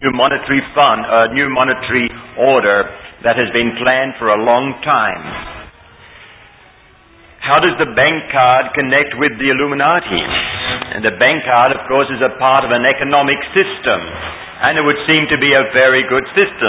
new monetary fund, a new monetary order that has been planned for a long time. How does the bank card connect with the Illuminati? And the bank card, of course, is a part of an economic system, and it would seem to be a very good system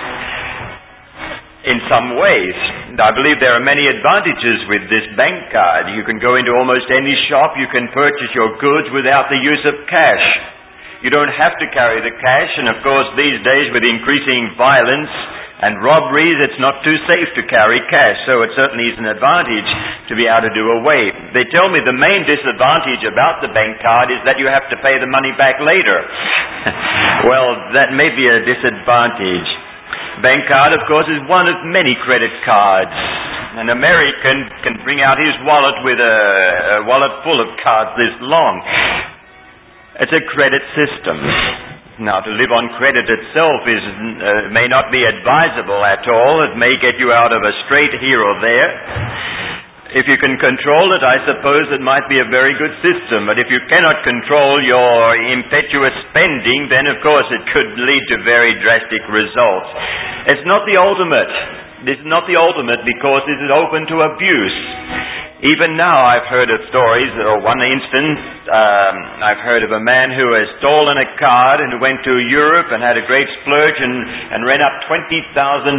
in some ways. I believe there are many advantages with this bank card. You can go into almost any shop, you can purchase your goods without the use of cash. You don't have to carry the cash, and of course these days with increasing violence and robberies, it's not too safe to carry cash, so it certainly is an advantage to be able to do away. They tell me the main disadvantage about the bank card is that you have to pay the money back later. Well, that may be a disadvantage. Bank card, of course, is one of many credit cards. An American can bring out his wallet with a wallet full of cards this long. It's a credit system. Now, to live on credit itself may not be advisable at all. It may get you out of a strait here or there. If you can control it, I suppose it might be a very good system. But if you cannot control your impetuous spending, then of course it could lead to very drastic results. It's not the ultimate. This is not the ultimate because this is open to abuse. Even now I've heard of stories, or one instance, I've heard of a man who has stolen a card and who went to Europe and had a great splurge and ran up $20,000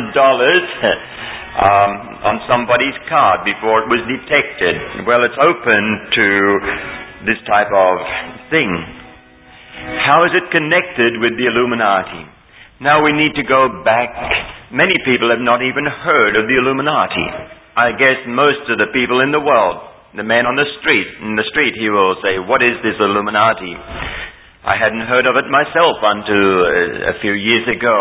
on somebody's card before it was detected. Well, it's open to this type of thing. How is it connected with the Illuminati? Now we need to go back. Many people have not even heard of the Illuminati. I guess most of the people in the world, the man on the street, he will say, "What is this Illuminati?" I hadn't heard of it myself until a few years ago.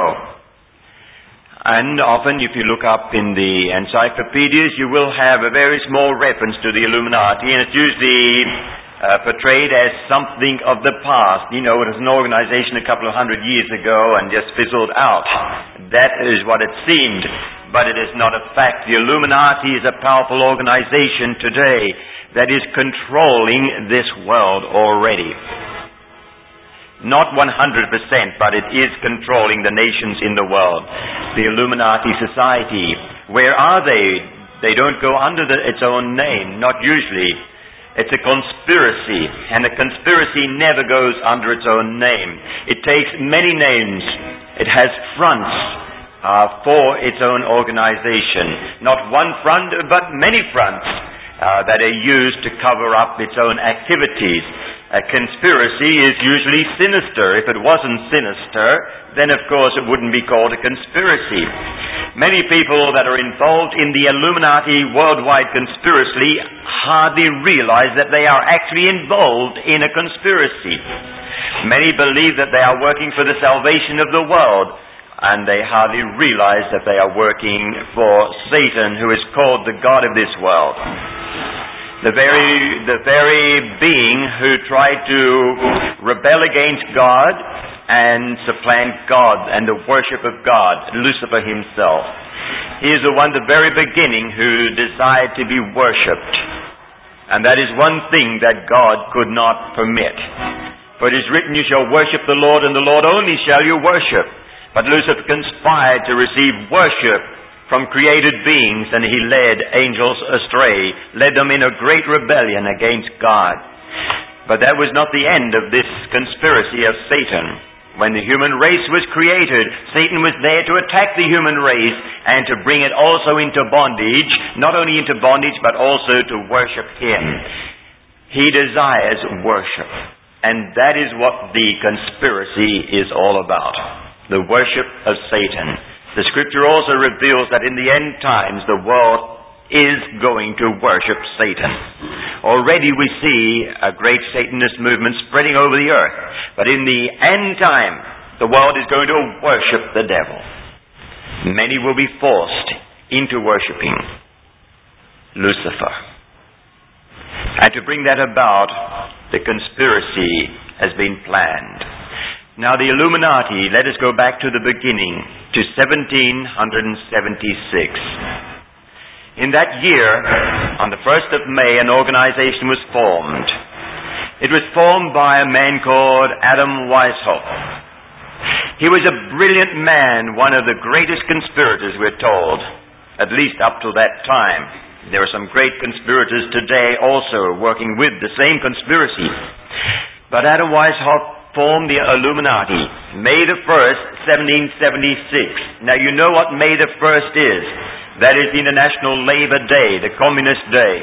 And often, if you look up in the encyclopedias, you will have a very small reference to the Illuminati, and it's usually portrayed as something of the past. You know, it was an organization a couple of 100 years ago and just fizzled out. That is what it seemed, but it is not a fact. The Illuminati is a powerful organization today that is controlling this world already. Not 100%, but it is controlling the nations in the world. The Illuminati Society, where are they? They don't go under its own name, not usually. It's a conspiracy, and a conspiracy never goes under its own name. It takes many names. It has fronts for its own organization. Not one front, but many fronts that are used to cover up its own activities. A conspiracy is usually sinister. If it wasn't sinister, then of course it wouldn't be called a conspiracy. Many people that are involved in the Illuminati worldwide conspiracy hardly realize that they are actually involved in a conspiracy. Many believe that they are working for the salvation of the world, and they hardly realize that they are working for Satan, who is called the God of this world. The very being who tried to rebel against God and supplant God and the worship of God, Lucifer himself. He is the one, the very beginning, who desired to be worshipped. And that is one thing that God could not permit. For it is written, "You shall worship the Lord, and the Lord only shall you worship." But Lucifer conspired to receive worship from created beings, and he led angels astray, led them in a great rebellion against God. But that was not the end of this conspiracy of Satan. When the human race was created, Satan was there to attack the human race and to bring it also into bondage, not only into bondage, but also to worship him. He desires worship. And that is what the conspiracy is all about. The worship of Satan. The scripture also reveals that in the end times the world is going to worship Satan. Already we see a great Satanist movement spreading over the earth. But in the end time, the world is going to worship the devil. Many will be forced into worshiping Lucifer. And to bring that about, the conspiracy has been planned. Now the Illuminati, let us go back to the beginning, to 1776. In that year, on the 1st of May, an organization was formed. It was formed by a man called Adam Weishaupt. He was a brilliant man, one of the greatest conspirators, we're told, at least up to that time. There are some great conspirators today also working with the same conspiracy. But Adam Weishaupt formed the Illuminati, May the 1st, 1776. Now you know what May the 1st is. That is the International Labor Day, the Communist Day.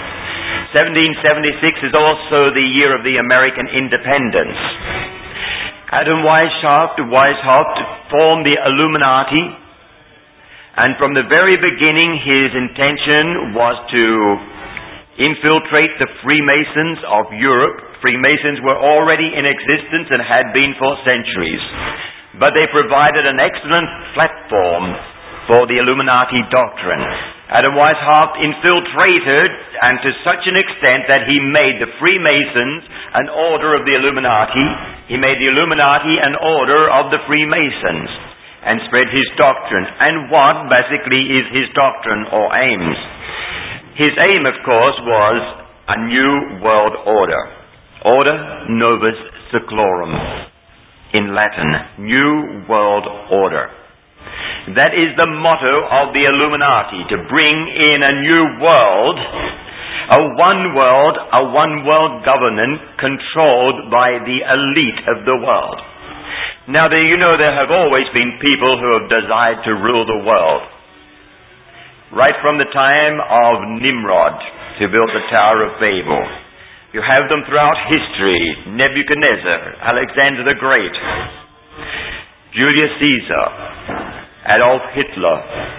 1776 is also the year of the American independence. Adam Weishaupt formed the Illuminati, and from the very beginning his intention was to infiltrate the Freemasons of Europe. Freemasons were already in existence and had been for centuries, but they provided an excellent platform for the Illuminati doctrine. Adam Weishaupt infiltrated, and to such an extent that he made the Freemasons an order of the Illuminati. He made the Illuminati an order of the Freemasons and spread his doctrine. And what basically is his doctrine or aims? His aim, of course, was a new world order. Order Novus Seclorum in Latin. New world order. That is the motto of the Illuminati, to bring in a new world, a one world government controlled by the elite of the world. Now, there have always been people who have desired to rule the world. Right from the time of Nimrod, who built the Tower of Babel. You have them throughout history. Nebuchadnezzar, Alexander the Great, Julius Caesar, Adolf Hitler,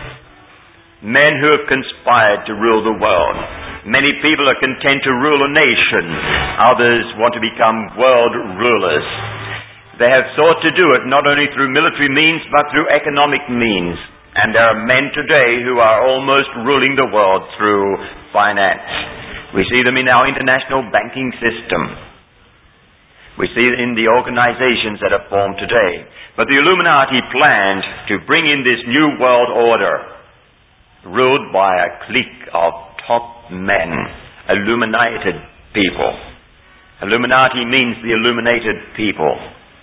men who have conspired to rule the world. Many people are content to rule a nation. Others want to become world rulers. They have sought to do it not only through military means, but through economic means. And there are men today who are almost ruling the world through finance. We see them in our international banking system. We see it in the organizations that are formed today. But the Illuminati planned to bring in this new world order, ruled by a clique of top men, illuminated people. Illuminati means the illuminated people.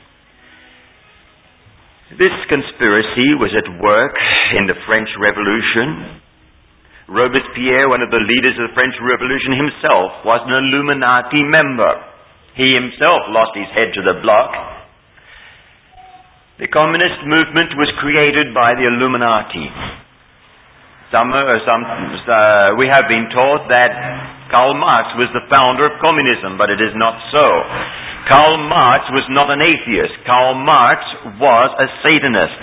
This conspiracy was at work in the French Revolution. Robespierre, one of the leaders of the French Revolution himself, was an Illuminati member. He himself lost his head to the block. The communist movement was created by the Illuminati. We have been taught that Karl Marx was the founder of communism, but it is not so. Karl Marx was not an atheist. Karl Marx was a Satanist.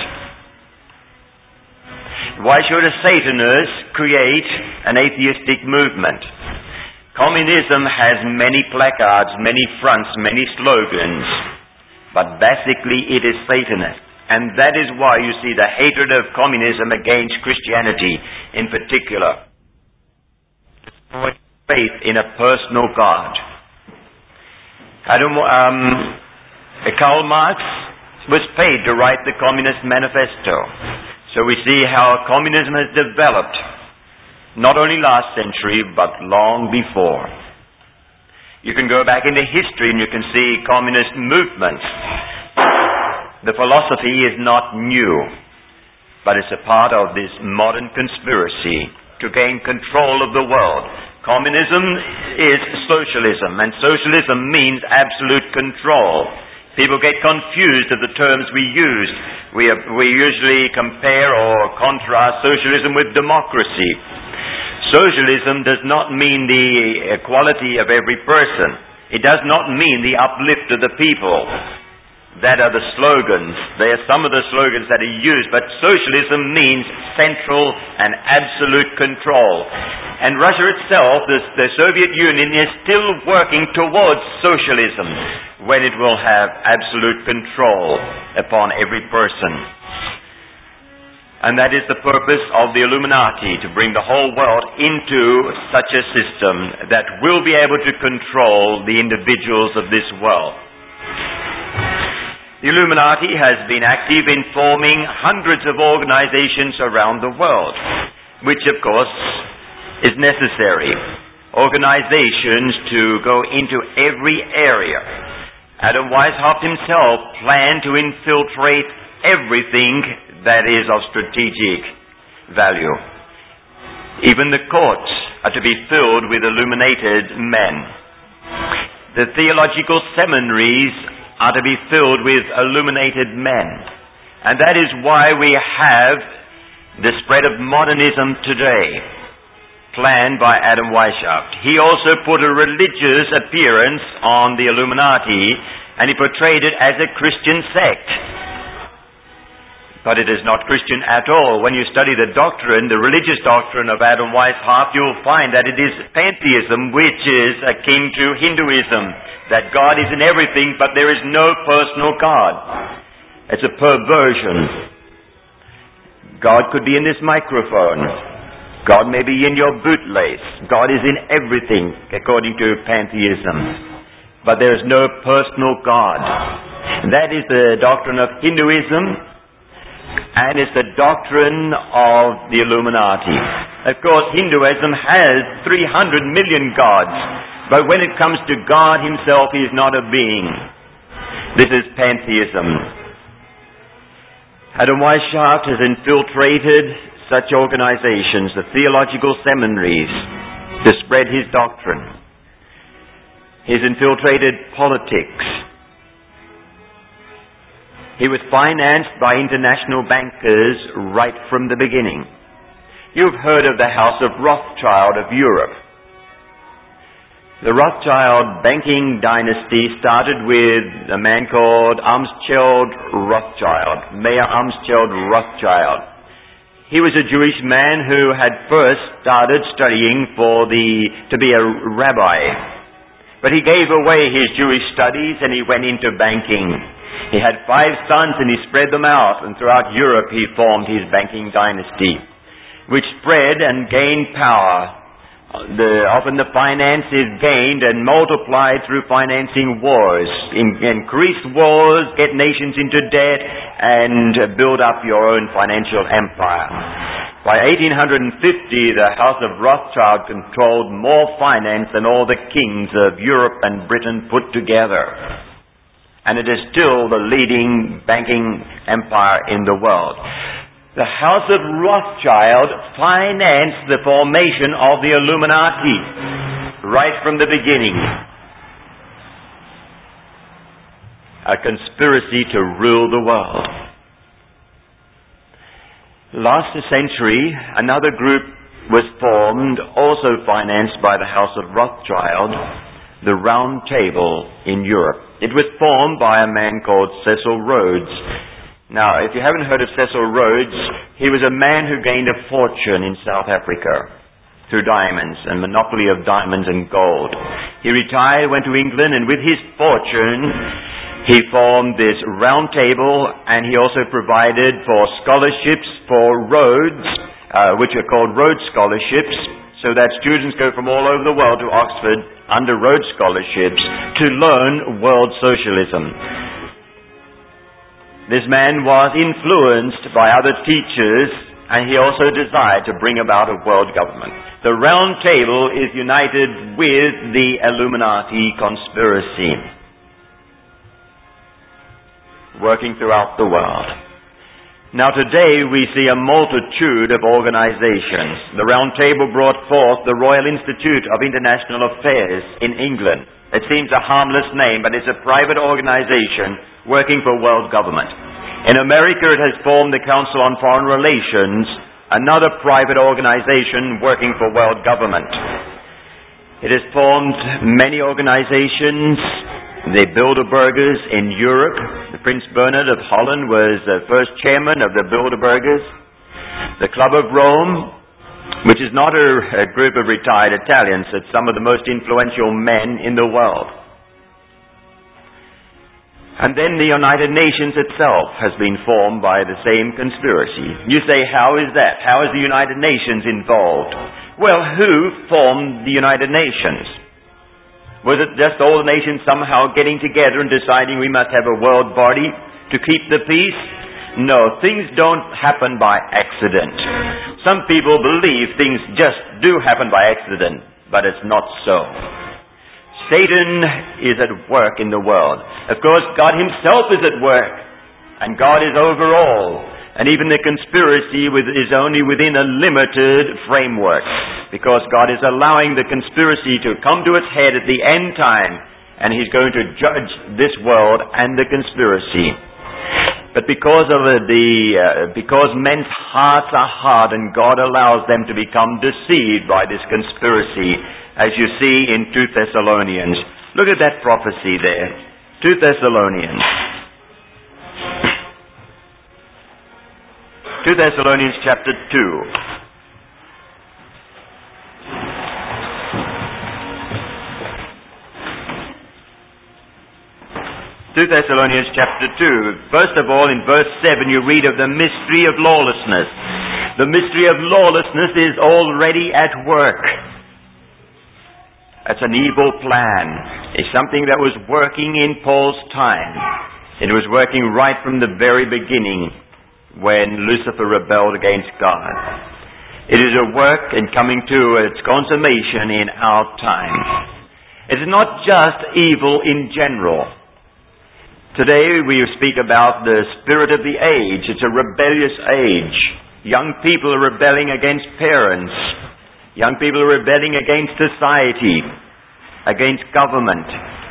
Why should a Satanist create an atheistic movement? Communism has many placards, many fronts, many slogans, but basically it is Satanist. And that is why you see the hatred of communism against Christianity in particular. Faith in a personal God. Karl Marx was paid to write the Communist Manifesto. So we see how communism has developed, not only last century, but long before. You can go back into history and you can see communist movements. The philosophy is not new, but it's a part of this modern conspiracy to gain control of the world. Communism is socialism, and socialism means absolute control. People get confused of the terms we use. We usually compare or contrast socialism with democracy. Socialism does not mean the equality of every person. It does not mean the uplift of the people. That are the slogans. They are some of the slogans that are used, but socialism means central and absolute control. And Russia itself, the Soviet Union, is still working towards socialism, when it will have absolute control upon every person. And that is the purpose of the Illuminati, to bring the whole world into such a system that will be able to control the individuals of this world. The Illuminati has been active in forming hundreds of organizations around the world, which of course is necessary. Organizations to go into every area. Adam Weishaupt himself planned to infiltrate everything that is of strategic value. Even the courts are to be filled with illuminated men. The theological seminaries are to be filled with illuminated men. And that is why we have the spread of modernism today, planned by Adam Weishaupt. He also put a religious appearance on the Illuminati, and he portrayed it as a Christian sect. But it is not Christian at all. When you study the doctrine, the religious doctrine of Adam Weishaupt, you'll find that it is pantheism, which is akin to Hinduism, that God is in everything, but there is no personal God. It's a perversion. God could be in this microphone. God may be in your bootlace. God is in everything, according to pantheism. But there is no personal God. That is the doctrine of Hinduism, and it's the doctrine of the Illuminati. Of course, Hinduism has 300 million gods, but when it comes to God himself, he is not a being. This is pantheism. Adam Weishaupt has infiltrated such organizations, the theological seminaries, to spread his doctrine. He's infiltrated politics. He was financed by international bankers right from the beginning. You've heard of the House of Rothschild of Europe. The Rothschild banking dynasty started with a man called Amschel Rothschild, Mayer Amschel Rothschild. He was a Jewish man who had first started studying to be a rabbi. But he gave away his Jewish studies and he went into banking. He had 5 sons and he spread them out, and throughout Europe he formed his banking dynasty, which spread and gained power. Often the finance is gained and multiplied through financing wars. Increase wars, get nations into debt, and build up your own financial empire. By 1850, the House of Rothschild controlled more finance than all the kings of Europe and Britain put together. And it is still the leading banking empire in the world. The House of Rothschild financed the formation of the Illuminati right from the beginning. A conspiracy to rule the world. Last century, another group was formed, also financed by the House of Rothschild, the Round Table in Europe. It was formed by a man called Cecil Rhodes. Now, if you haven't heard of Cecil Rhodes, he was a man who gained a fortune in South Africa through diamonds and monopoly of diamonds and gold. He retired, went to England, and with his fortune, he formed this Round Table, and he also provided for scholarships for Rhodes, which are called Rhodes Scholarships, so that students go from all over the world to Oxford under Rhodes Scholarships to learn world socialism. This man was influenced by other teachers, and he also desired to bring about a world government. The Round Table is united with the Illuminati conspiracy, working throughout the world. Now today we see a multitude of organizations. The Round Table brought forth the Royal Institute of International Affairs in England. It seems a harmless name, but it's a private organization working for world government. In America it has formed the Council on Foreign Relations, another private organization working for world government. It has formed many organizations. The Bilderbergers in Europe. Prince Bernhard of Holland was the first chairman of the Bilderbergers. The Club of Rome, which is not a group of retired Italians, it's some of the most influential men in the world. And then the United Nations itself has been formed by the same conspiracy. You say, how is that? How is the United Nations involved? Well, who formed the United Nations? Was it just all the nations somehow getting together and deciding we must have a world body to keep the peace? No, things don't happen by accident. Some people believe things just do happen by accident, but it's not so. Satan is at work in the world. Of course, God himself is at work. And God is over all. And even the conspiracy is only within a limited framework, because God is allowing the conspiracy to come to its head at the end time, and He's going to judge this world and the conspiracy. But because men's hearts are hard, and God allows them to become deceived by this conspiracy, as you see in 2 Thessalonians. Look at that prophecy there. 2 Thessalonians. 2 Thessalonians chapter 2. 2 Thessalonians chapter 2. First of all, in verse 7, you read of the mystery of lawlessness. The mystery of lawlessness is already at work. That's an evil plan. It's something that was working in Paul's time. It was working right from the very beginning, when Lucifer rebelled against God. It is a work and coming to its consummation in our time. It's not just evil in general. Today we speak about the spirit of the age. It's a rebellious age. Young people are rebelling against parents. Young people are rebelling against society, against government.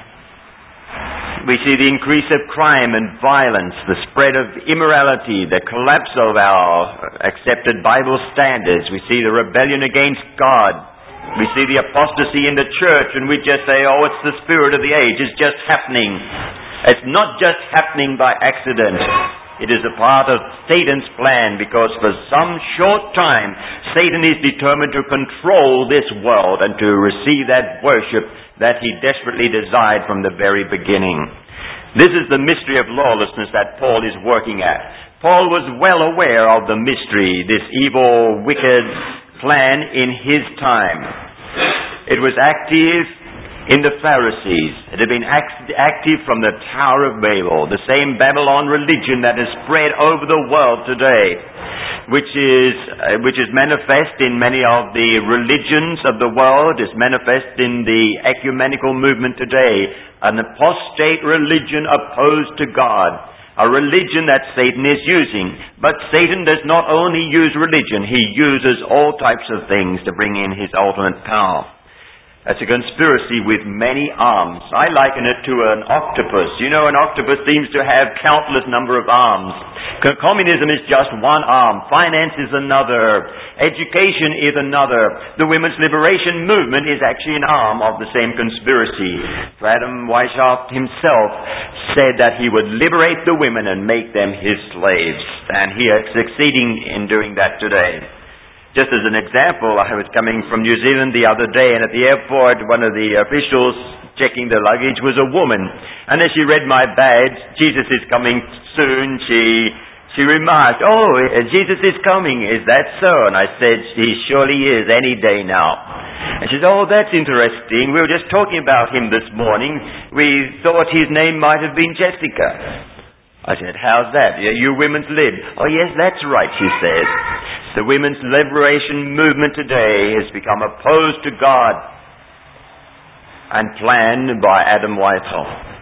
We see the increase of crime and violence, the spread of immorality, the collapse of our accepted Bible standards. We see the rebellion against God. We see the apostasy in the church, and we just say, oh, it's the spirit of the age. It's just happening. It's not just happening by accident. It is a part of Satan's plan, because for some short time, Satan is determined to control this world and to receive that worship that he desperately desired from the very beginning. This is the mystery of lawlessness that Paul is working at. Paul was well aware of the mystery, this evil, wicked plan in his time. It was active in the Pharisees. It had been active from the Tower of Babel, the same Babylon religion that has spread over the world today, which is manifest in many of the religions of the world, is manifest in the ecumenical movement today, an apostate religion opposed to God, a religion that Satan is using. But Satan does not only use religion, he uses all types of things to bring in his ultimate power. That's a conspiracy with many arms. I liken it to an octopus. You know, an octopus seems to have countless number of arms. Communism is just one arm. Finance is another. Education is another. The women's liberation movement is actually an arm of the same conspiracy. Adam Weishaupt himself said that he would liberate the women and make them his slaves. And he is succeeding in doing that today. Just as an example, I was coming from New Zealand the other day, and at the airport, one of the officials checking the luggage was a woman. And as she read my badge, Jesus is coming soon, she remarked, oh, Jesus is coming, is that so? And I said, he surely is, any day now. And she said, oh, that's interesting. We were just talking about him this morning. We thought his name might have been Jessica. I said, how's that? You women's lib. Oh, yes, that's right, she said. The women's liberation movement today has become opposed to God and planned by Adam Weishaupt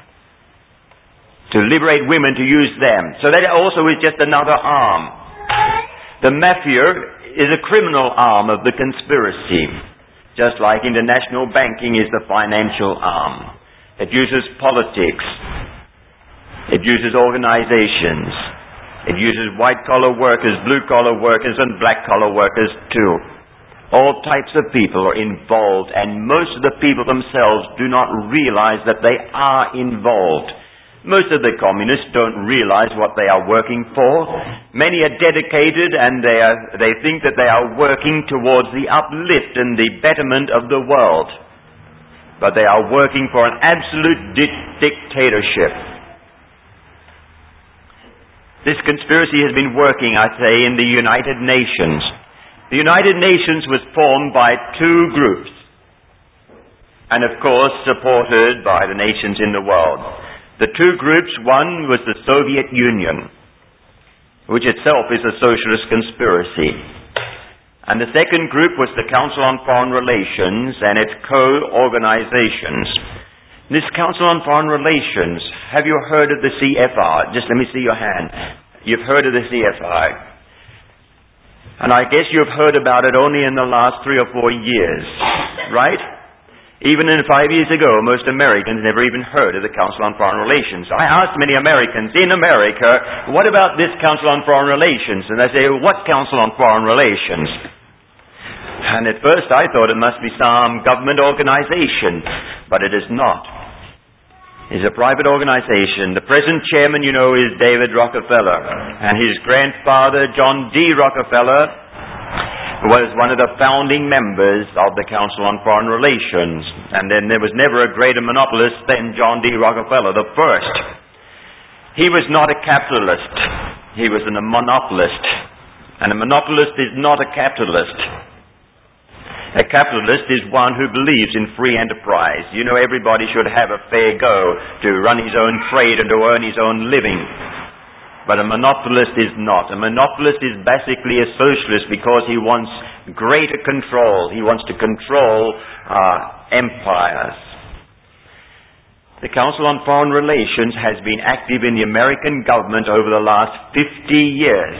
to liberate women to use them. So that also is just another arm. The mafia is a criminal arm of the conspiracy, just like international banking is the financial arm. It uses politics. It uses organizations. It uses white-collar workers, blue-collar workers, and black-collar workers too. All types of people are involved, and most of the people themselves do not realize that they are involved. Most of the communists don't realize what they are working for. Many are dedicated, and they think that they are working towards the uplift and the betterment of the world. But they are working for an absolute dictatorship. This conspiracy has been working, I say, in the United Nations. The United Nations was formed by two groups, and of course supported by the nations in the world. The two groups, one was the Soviet Union, which itself is a socialist conspiracy. And the second group was the Council on Foreign Relations and its co-organizations. This Council on Foreign Relations, have you heard of the CFR? Just let me see your hand. You've heard of the CFR. And I guess you've heard about it only in the last 3 or 4 years, right? Even 5 years ago, most Americans never even heard of the Council on Foreign Relations. I asked many Americans in America, what about this Council on Foreign Relations? And they say, what Council on Foreign Relations? And at first I thought it must be some government organization, but it is not. It's a private organization. The present chairman, you know, is David Rockefeller. And his grandfather, John D. Rockefeller, was one of the founding members of the Council on Foreign Relations. And then there was never a greater monopolist than John D. Rockefeller, the first. He was not a capitalist. He was a monopolist. And a monopolist is not a capitalist. A capitalist is one who believes in free enterprise. You know, everybody should have a fair go to run his own trade and to earn his own living. But a monopolist is not. A monopolist is basically a socialist because he wants greater control. He wants to control empires. The Council on Foreign Relations has been active in the American government over the last 50 years.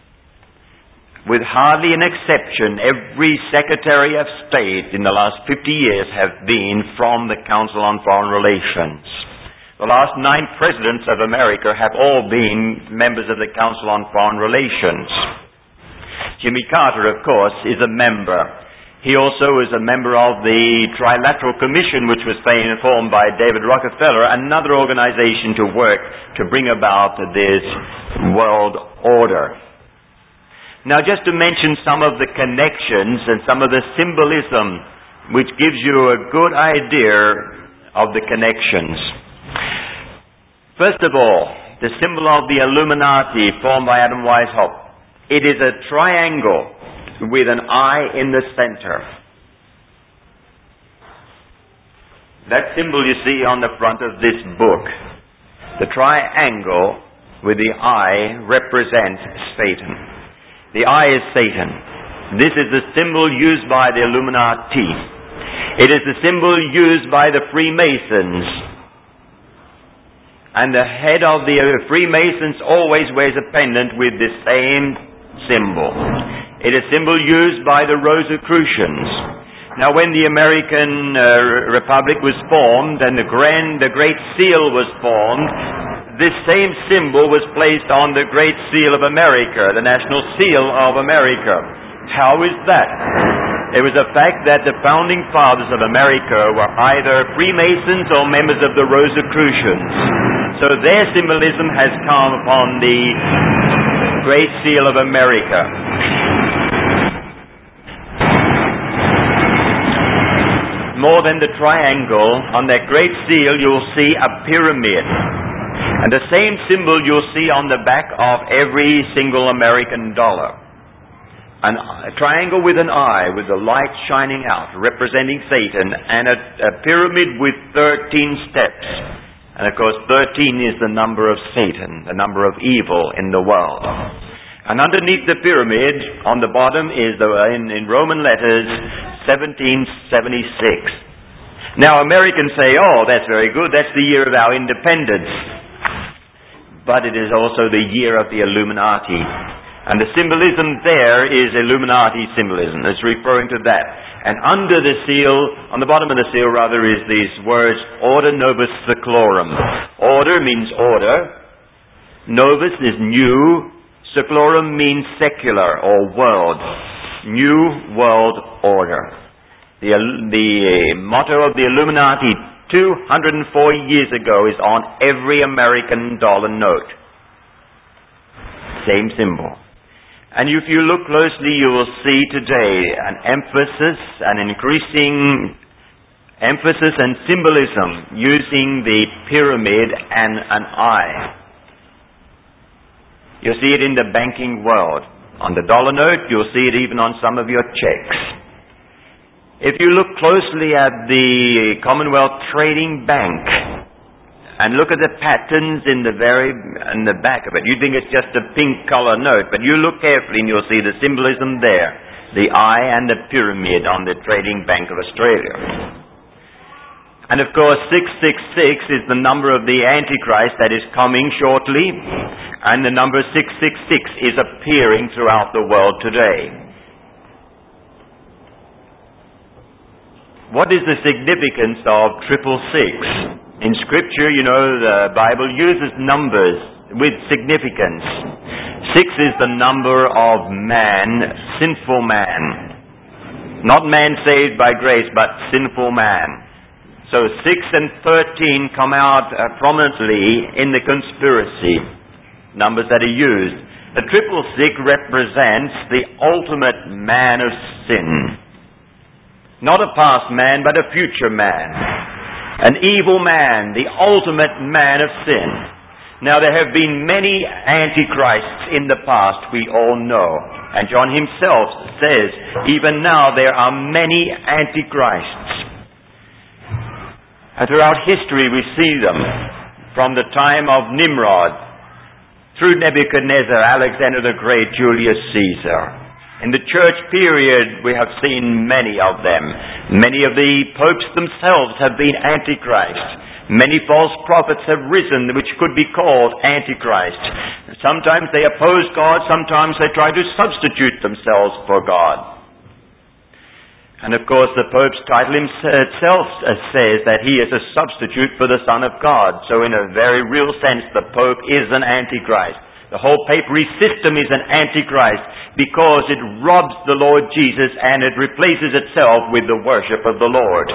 With hardly an exception, every Secretary of State in the last 50 years have been from the Council on Foreign Relations. The last 9 presidents of America have all been members of the Council on Foreign Relations. Jimmy Carter, of course, is a member. He also is a member of the Trilateral Commission, which was formed by David Rockefeller, another organization to work to bring about this world order. Now, just to mention some of the connections and some of the symbolism which gives you a good idea of the connections. First of all, the symbol of the Illuminati formed by Adam Weishaupt. It is a triangle with an eye in the center. That symbol you see on the front of this book, the triangle with the eye, represents Satan. The eye is Satan. This is the symbol used by the Illuminati. It is the symbol used by the Freemasons. And the head of the Freemasons always wears a pendant with the same symbol. It is a symbol used by the Rosicrucians. Now, when the American Republic was formed and the Great Seal was formed, this same symbol was placed on the Great Seal of America, the National Seal of America. How is that? It was the fact that the founding fathers of America were either Freemasons or members of the Rosicrucians. So their symbolism has come upon the Great Seal of America. More than the triangle, on that Great Seal you'll see a pyramid. And the same symbol you'll see on the back of every single American dollar. A triangle with an eye, with the light shining out, representing Satan, and a pyramid with 13 steps. And of course, 13 is the number of Satan, the number of evil in the world. And underneath the pyramid, on the bottom, is in Roman letters, 1776. Now, Americans say, oh, that's very good, that's the year of our independence. But it is also the year of the Illuminati. And the symbolism there is Illuminati symbolism. It's referring to that. And under the seal, on the bottom of the seal rather, is these words, Ordo Novus Seclorum. Order means order. Novus is new. Seclorum means secular or world. New world order. The motto of the Illuminati 204 years ago is on every American dollar note. Same symbol. And if you look closely, you will see today an increasing emphasis and symbolism using the pyramid and an eye. You'll see it in the banking world. On the dollar note, you'll see it even on some of your checks. If you look closely at the Commonwealth Trading Bank and look at the patterns in the back of it, you think it's just a pink color note, but you look carefully and you'll see the symbolism there, the eye and the pyramid on the Trading Bank of Australia. And of course, 666 is the number of the Antichrist that is coming shortly, and the number 666 is appearing throughout the world today. What is the significance of 666? In Scripture, the Bible uses numbers with significance. 6 is the number of man, sinful man. Not man saved by grace, but sinful man. So 6 and 13 come out prominently in the conspiracy, numbers that are used. The 666 represents the ultimate man of sin. Not a past man, but a future man. An evil man, the ultimate man of sin. Now there have been many antichrists in the past, we all know. And John himself says, even now there are many antichrists. And throughout history we see them, from the time of Nimrod, through Nebuchadnezzar, Alexander the Great, Julius Caesar. In the church period we have seen many of them. Many of the popes themselves have been antichrists. Many false prophets have risen which could be called antichrist. Sometimes they oppose God, sometimes they try to substitute themselves for God. And of course the Pope's title himself says that he is a substitute for the Son of God. So in a very real sense the Pope is an antichrist. The whole papacy system is an antichrist because it robs the Lord Jesus and it replaces itself with the worship of the Lord.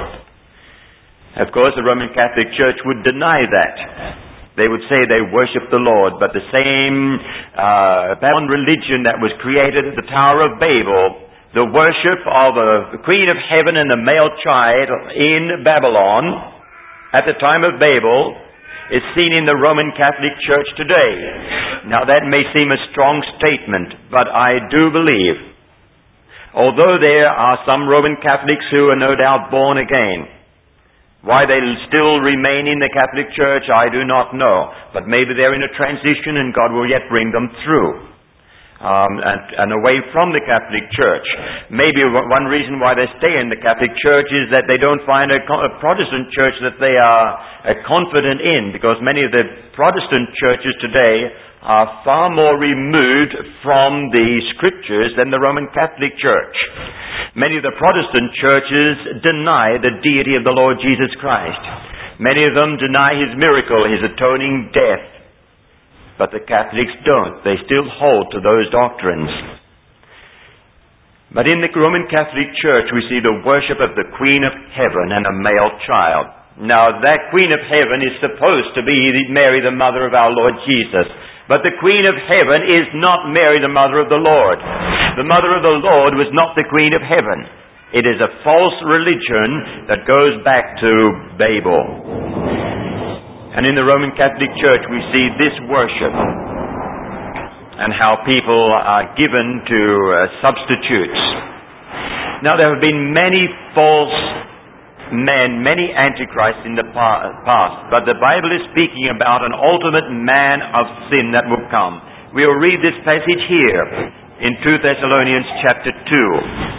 Of course the Roman Catholic Church would deny that. They would say they worship the Lord, but the same Babylon religion that was created at the Tower of Babel, the worship of the Queen of Heaven and the male child in Babylon at the time of Babel is seen in the Roman Catholic Church today. Now that may seem a strong statement, but I do believe, although there are some Roman Catholics who are no doubt born again, why they still remain in the Catholic Church I do not know, but maybe they're in a transition and God will yet bring them through. And away from the Catholic Church. Maybe one reason why they stay in the Catholic Church is that they don't find a Protestant church that they are confident in, because many of the Protestant churches today are far more removed from the Scriptures than the Roman Catholic Church. Many of the Protestant churches deny the deity of the Lord Jesus Christ. Many of them deny His miracle, His atoning death. But the Catholics don't. They still hold to those doctrines. But in the Roman Catholic Church we see the worship of the Queen of Heaven and a male child. Now that Queen of Heaven is supposed to be Mary, the mother of our Lord Jesus. But the Queen of Heaven is not Mary, the mother of the Lord. The mother of the Lord was not the Queen of Heaven. It is a false religion that goes back to Babel. And in the Roman Catholic Church we see this worship and how people are given to substitutes. Now there have been many false men, many antichrists in the past, but the Bible is speaking about an ultimate man of sin that will come. We will read this passage here in 2 Thessalonians chapter 2.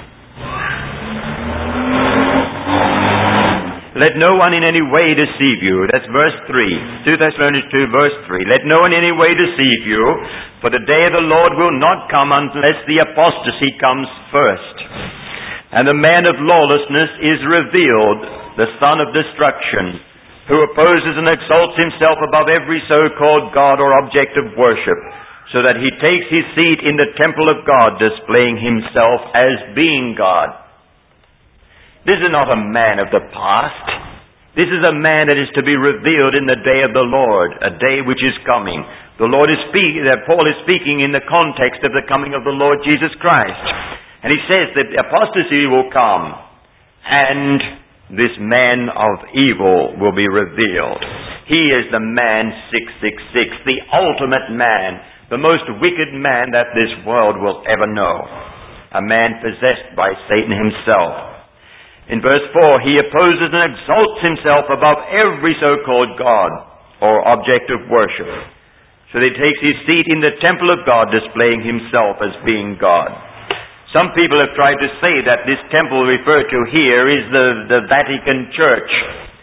Let no one in any way deceive you. That's verse 3. 2 Thessalonians 2 verse 3. Let no one in any way deceive you, for the day of the Lord will not come unless the apostasy comes first. And the man of lawlessness is revealed, the son of destruction, who opposes and exalts himself above every so-called God or object of worship, so that he takes his seat in the temple of God, displaying himself as being God. This is not a man of the past. This is a man that is to be revealed in the day of the Lord, a day which is coming. The Lord is speaking, Paul is speaking in the context of the coming of the Lord Jesus Christ. And he says that apostasy will come, and this man of evil will be revealed. He is the man 666, the ultimate man, the most wicked man that this world will ever know. A man possessed by Satan himself. In verse 4, he opposes and exalts himself above every so-called God or object of worship. So that he takes his seat in the temple of God, displaying himself as being God. Some people have tried to say that this temple referred to here is the Vatican Church.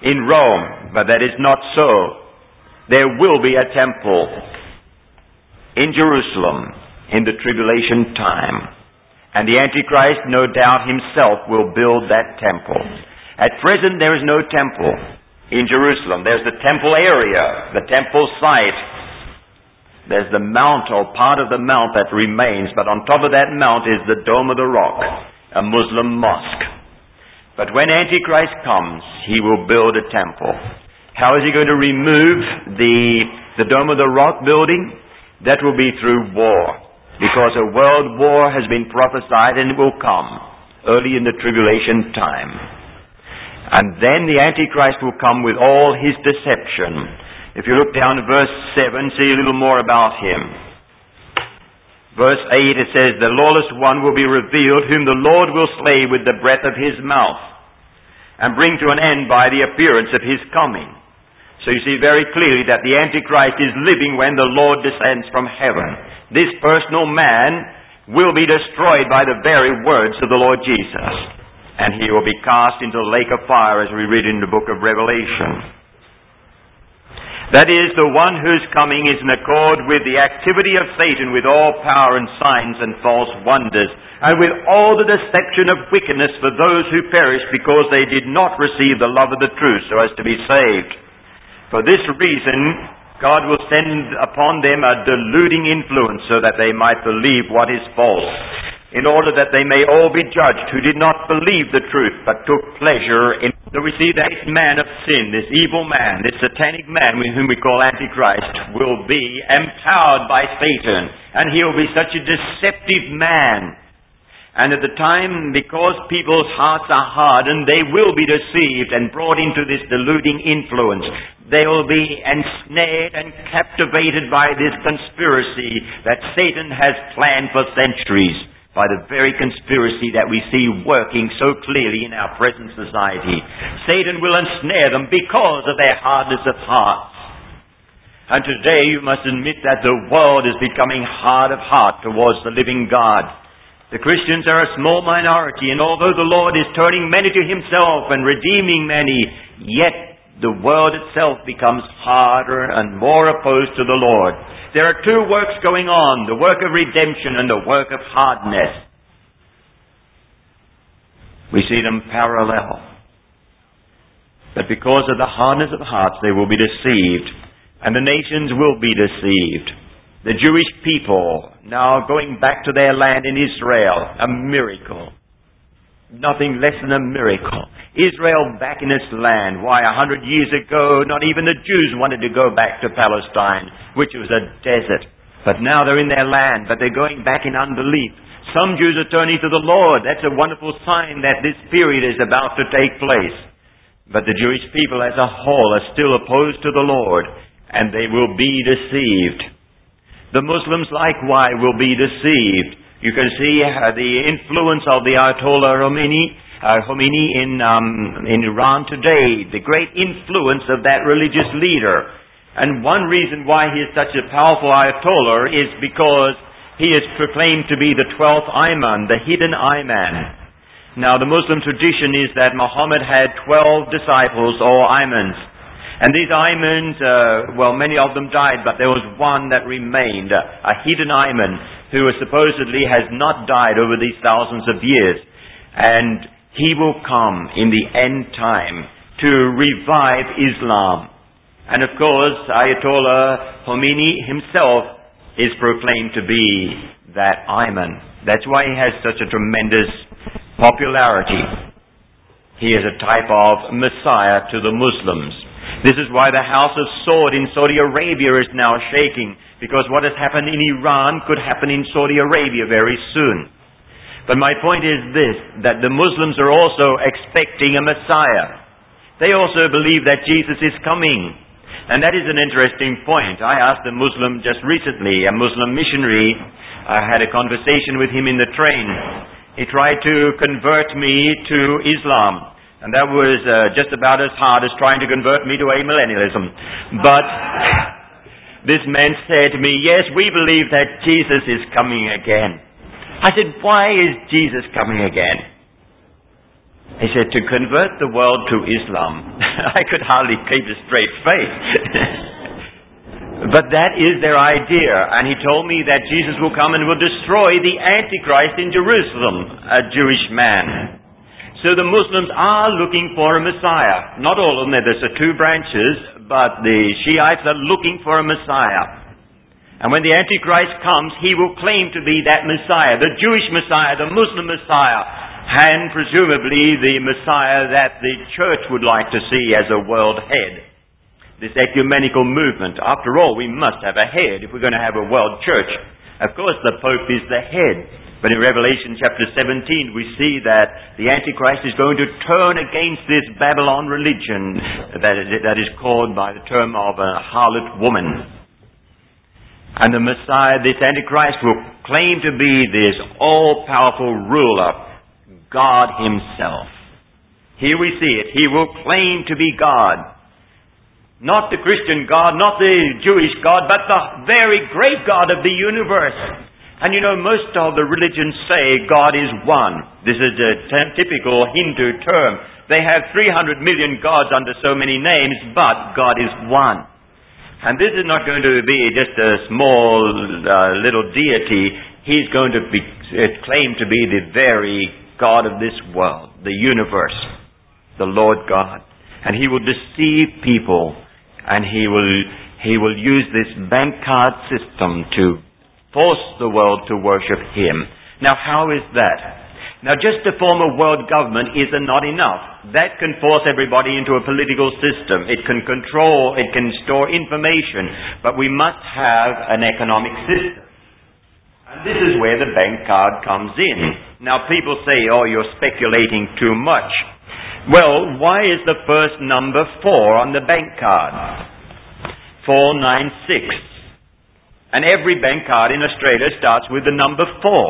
in Rome, but that is not so. There will be a temple in Jerusalem in the tribulation time. And the Antichrist, no doubt himself, will build that temple. At present, there is no temple in Jerusalem. There's the temple area, the temple site. There's the mount or part of the mount that remains, but on top of that mount is the Dome of the Rock, a Muslim mosque. But when Antichrist comes, he will build a temple. How is he going to remove the Dome of the Rock building? That will be through war, because a world war has been prophesied and it will come early in the tribulation time. And then the Antichrist will come with all his deception. If you look down to verse 7, see a little more about him. Verse 8, it says, "The lawless one will be revealed, whom the Lord will slay with the breath of his mouth, and bring to an end by the appearance of his coming." So you see very clearly that the Antichrist is living when the Lord descends from heaven. This personal man will be destroyed by the very words of the Lord Jesus. And he will be cast into the lake of fire, as we read in the book of Revelation. That is, the one whose coming is in accord with the activity of Satan, with all power and signs and false wonders, and with all the deception of wickedness for those who perish because they did not receive the love of the truth so as to be saved. For this reason, God will send upon them a deluding influence so that they might believe what is false, in order that they may all be judged who did not believe the truth, but took pleasure in. So we see that this man of sin, this evil man, this satanic man whom we call Antichrist, will be empowered by Satan. And he will be such a deceptive man. And at the time, because people's hearts are hardened, they will be deceived and brought into this deluding influence. They will be ensnared and captivated by this conspiracy that Satan has planned for centuries, by the very conspiracy that we see working so clearly in our present society. Satan will ensnare them because of their hardness of heart. And today you must admit that the world is becoming hard of heart towards the living God. The Christians are a small minority, and although the Lord is turning many to himself and redeeming many, yet the world itself becomes harder and more opposed to the Lord. There are two works going on, the work of redemption and the work of hardness. We see them parallel. But because of the hardness of hearts, they will be deceived, and the nations will be deceived. The Jewish people now going back to their land in Israel, a miracle. Nothing less than a miracle. Israel back in its land. Why, 100 years ago, not even the Jews wanted to go back to Palestine, which was a desert. But now they're in their land, but they're going back in unbelief. Some Jews are turning to the Lord. That's a wonderful sign that this period is about to take place. But the Jewish people as a whole are still opposed to the Lord, and they will be deceived. The Muslims likewise will be deceived. You can see the influence of the Ayatollah Khomeini in Iran today, the great influence of that religious leader. And one reason why he is such a powerful Ayatollah is because he is proclaimed to be the 12th Imam, the hidden Imam. Now the Muslim tradition is that Muhammad had 12 disciples or Imams. And these Imams, many of them died, but there was one that remained, a hidden Imam, who supposedly has not died over these thousands of years. And he will come in the end time to revive Islam. And of course, Ayatollah Khomeini himself is proclaimed to be that Imam. That's why he has such a tremendous popularity. He is a type of Messiah to the Muslims. This is why the house of Saud in Saudi Arabia is now shaking, because what has happened in Iran could happen in Saudi Arabia very soon. But my point is this, that the Muslims are also expecting a Messiah. They also believe that Jesus is coming. And that is an interesting point. I asked a Muslim just recently, a Muslim missionary. I had a conversation with him in the train. He tried to convert me to Islam. And that was just about as hard as trying to convert me to amillennialism. But this man said to me, yes, we believe that Jesus is coming again. I said, why is Jesus coming again? He said, to convert the world to Islam. I could hardly keep a straight face. But that is their idea. And he told me that Jesus will come and will destroy the Antichrist in Jerusalem, a Jewish man. So the Muslims are looking for a Messiah. Not all of them, there's two branches, but the Shiites are looking for a Messiah. And when the Antichrist comes, he will claim to be that Messiah, the Jewish Messiah, the Muslim Messiah, and presumably the Messiah that the church would like to see as a world head. This ecumenical movement. After all, we must have a head if we're going to have a world church. Of course, the Pope is the head. But in Revelation chapter 17, we see that the Antichrist is going to turn against this Babylon religion that is called by the term of a harlot woman. And the Messiah, this Antichrist, will claim to be this all-powerful ruler, God himself. Here we see it. He will claim to be God. Not the Christian God, not the Jewish God, but the very great God of the universe. And you know, most of the religions say God is one. This is a typical Hindu term. They have 300 million gods under so many names, but God is one. And this is not going to be just a small little deity. He's going to be claimed to be the very God of this world, the universe, the Lord God. And he will deceive people, and he will use this bank card system to force the world to worship him. Now, how is that? Now, just to form a world government is not enough. That can force everybody into a political system. It can control, it can store information. But we must have an economic system. And this is where the bank card comes in. Now, people say, oh, you're speculating too much. Well, why is the first number 4 on the bank card? 496. And every bank card in Australia starts with the number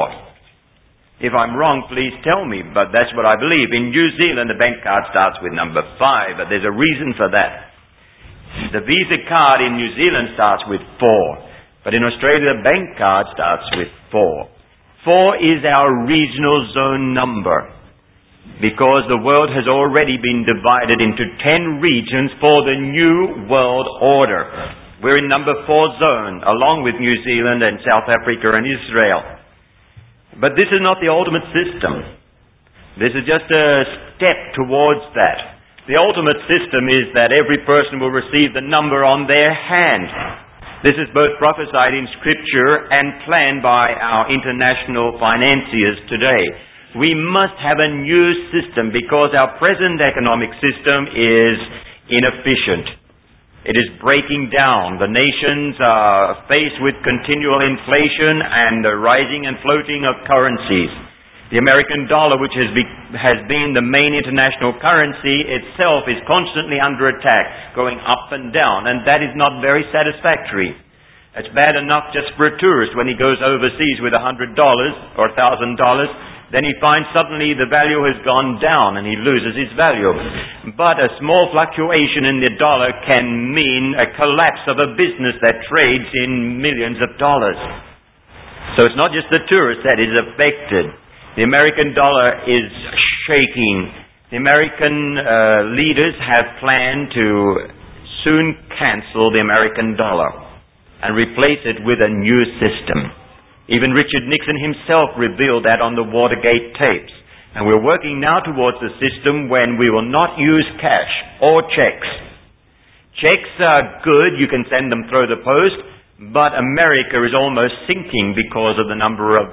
4. If I'm wrong, please tell me, but that's what I believe. In New Zealand, the bank card starts with number 5, but there's a reason for that. The Visa card in New Zealand starts with 4, but in Australia, the bank card starts with 4. 4 is our regional zone number, because the world has already been divided into 10 regions for the New World Order. We're in number 4 zone, along with New Zealand and South Africa and Israel. But this is not the ultimate system. This is just a step towards that. The ultimate system is that every person will receive the number on their hand. This is both prophesied in Scripture and planned by our international financiers today. We must have a new system because our present economic system is inefficient. It is breaking down. The nations are faced with continual inflation and the rising and floating of currencies. The American dollar, which has been the main international currency, itself is constantly under attack, going up and down, and that is not very satisfactory. It's bad enough just for a tourist when he goes overseas with $100 or $1,000, then he finds suddenly the value has gone down and he loses its value. But a small fluctuation in the dollar can mean a collapse of a business that trades in millions of dollars. So it's not just the tourist that is affected. The American dollar is shaking. The American leaders have planned to soon cancel the American dollar and replace it with a new system. Even Richard Nixon himself revealed that on the Watergate tapes. And we're working now towards a system when we will not use cash or checks. Checks are good, you can send them through the post, but America is almost sinking because of the number of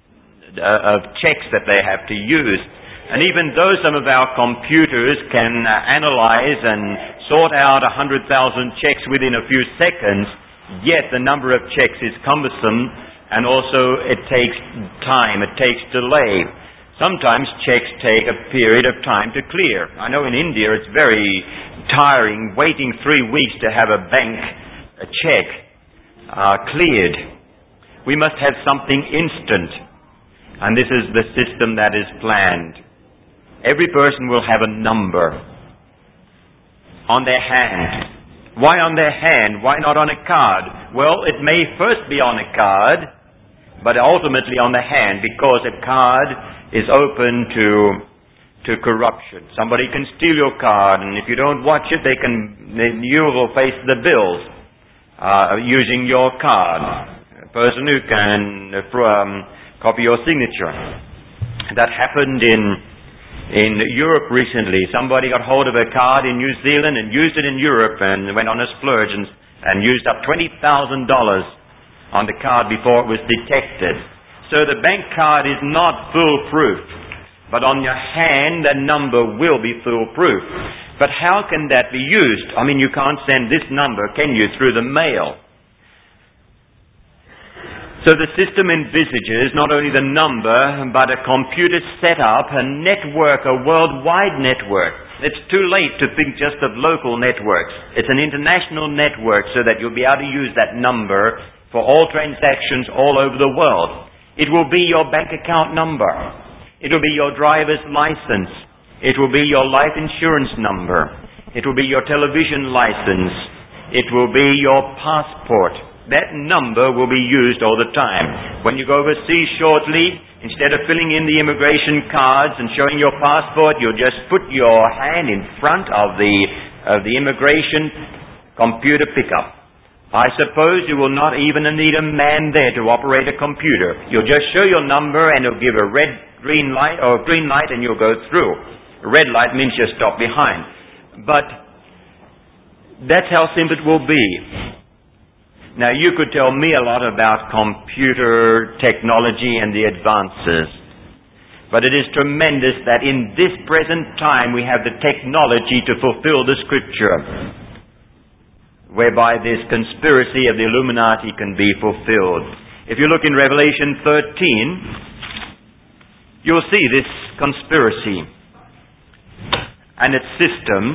checks that they have to use. And even though some of our computers can analyze and sort out 100,000 checks within a few seconds, yet the number of checks is cumbersome. And also it takes time, it takes delay. Sometimes checks take a period of time to clear. I know in India it's very tiring waiting 3 weeks to have a check cleared. We must have something instant. And this is the system that is planned. Every person will have a number on their hand. Why on their hand? Why not on a card? Well, it may first be on a card, but ultimately on the hand, because a card is open to to corruption. Somebody can steal your card, and if you don't watch it, then you will face the bills using your card. A person who can copy your signature. That happened in Europe recently. Somebody got hold of a card in New Zealand and used it in Europe and went on a splurge and used up $20,000 on the card before it was detected. So the bank card is not foolproof. But on your hand, the number will be foolproof. But how can that be used? I mean, you can't send this number, can you, through the mail? So the system envisages not only the number, but a computer setup, a network, a worldwide network. It's too late to think just of local networks. It's an international network so that you'll be able to use that number for all transactions all over the world. It will be your bank account number. It will be your driver's license. It will be your life insurance number. It will be your television license. It will be your passport. That number will be used all the time. When you go overseas shortly, instead of filling in the immigration cards and showing your passport, you'll just put your hand in front of the immigration computer pickup. I suppose you will not even need a man there to operate a computer. You'll just show your number and it'll give a green light and you'll go through. A red light means you stop behind. But that's how simple it will be. Now you could tell me a lot about computer technology and the advances. But it is tremendous that in this present time we have the technology to fulfill the Scripture, whereby this conspiracy of the Illuminati can be fulfilled. If you look in Revelation 13, you'll see this conspiracy and its system,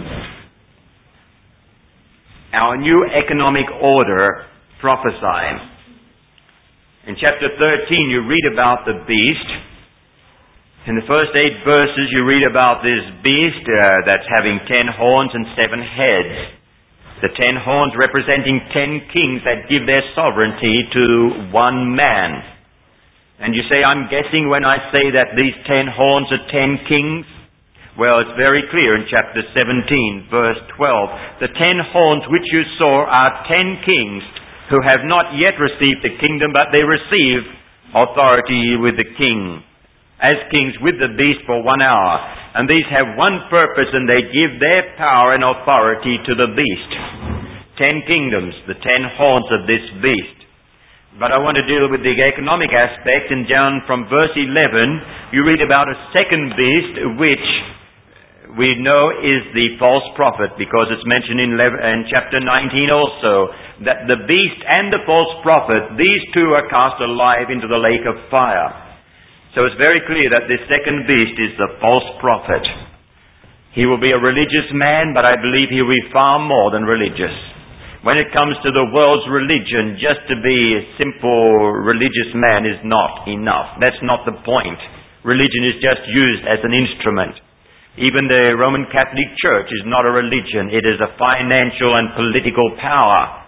our new economic order prophesying. In chapter 13 you read about the beast. In the first 8 verses you read about this beast that's having 10 horns and 7 heads. The 10 horns representing 10 kings that give their sovereignty to one man. And you say, I'm guessing when I say that these 10 horns are 10 kings? Well, it's very clear in chapter 17, verse 12. The 10 horns which you saw are 10 kings who have not yet received the kingdom, but they receive authority with the king, as kings with the beast for 1 hour. And these have one purpose, and they give their power and authority to the beast. 10 kingdoms, the 10 horns of this beast. But I want to deal with the economic aspect. In John from verse 11, you read about a second beast, which we know is the false prophet, because it's mentioned in chapter 19 also, that the beast and the false prophet, these two are cast alive into the lake of fire. So it's very clear that this second beast is the false prophet. He will be a religious man, but I believe he will be far more than religious. When it comes to the world's religion, just to be a simple religious man is not enough. That's not the point. Religion is just used as an instrument. Even the Roman Catholic Church is not a religion. It is a financial and political power.